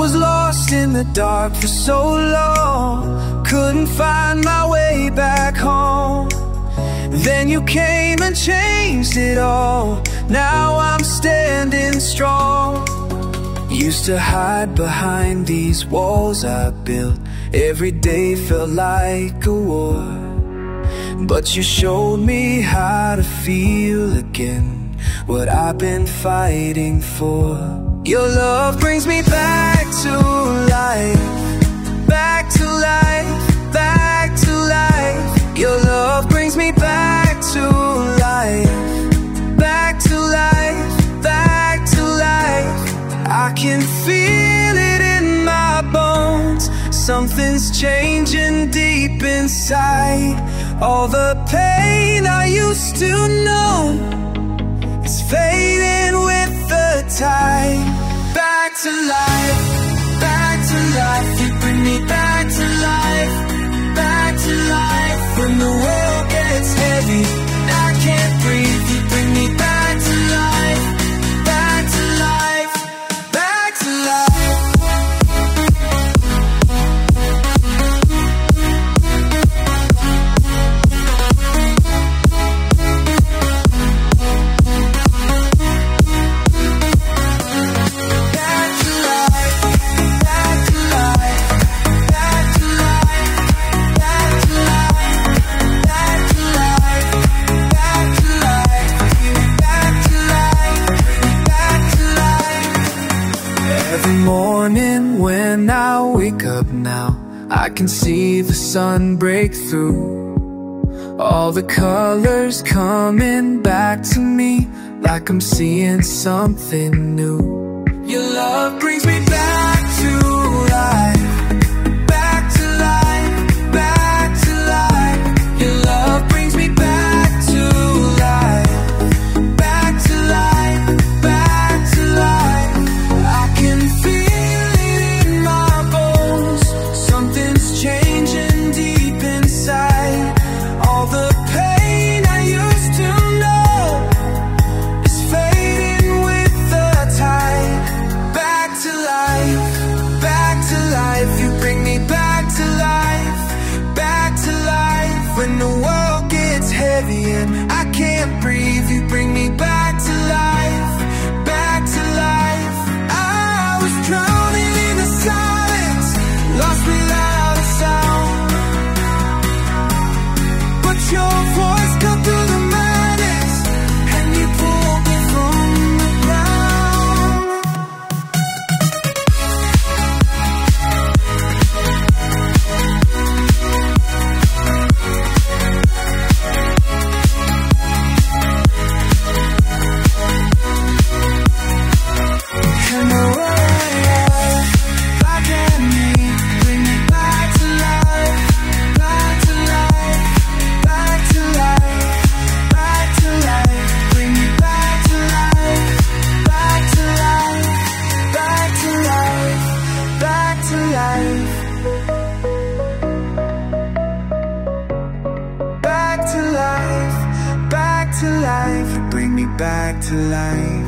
was lost in the dark for so long, couldn't find my way back home. Then you came and changed it all. Now I'm standing strong. Used to hide behind these walls I built. Every day felt like a war, but you showed me how to feel again, what I've been fighting for. Your love brings me back to life, back to life, back to life. Your love brings me back to life, back to life, back to life. I can feel it in my bones. Something's changing deep inside. All the pain I used to know is fading with the tide. Back to life, back to life. You bring me back to life, back to life. When the world gets heavy and I can't breathe, you bring me back to life, back to life, back to life. Morning when I wake up now, I can see the sun break through. All the colors coming back to me, like I'm seeing something new. Your love brings me back to life, back to life, back to life. Your love brings me back to life, back to life, back to life. I can feel changing deep inside. All the pain I used to know is fading with the tide. Back to life, back to life. You bring me back to life, back to life. When the world gets heavy and I can't breathe, you bring me back to life, back to life. I was drowning in the silence, lost without a sound, but your voice cut through the madness and you pulled me from the ground. And the world back at me, bring me back to life, back to life, back to life, back to life. Bring me back to life, back to life, back to life, back to life, back to life, back to life. You bring me back to life.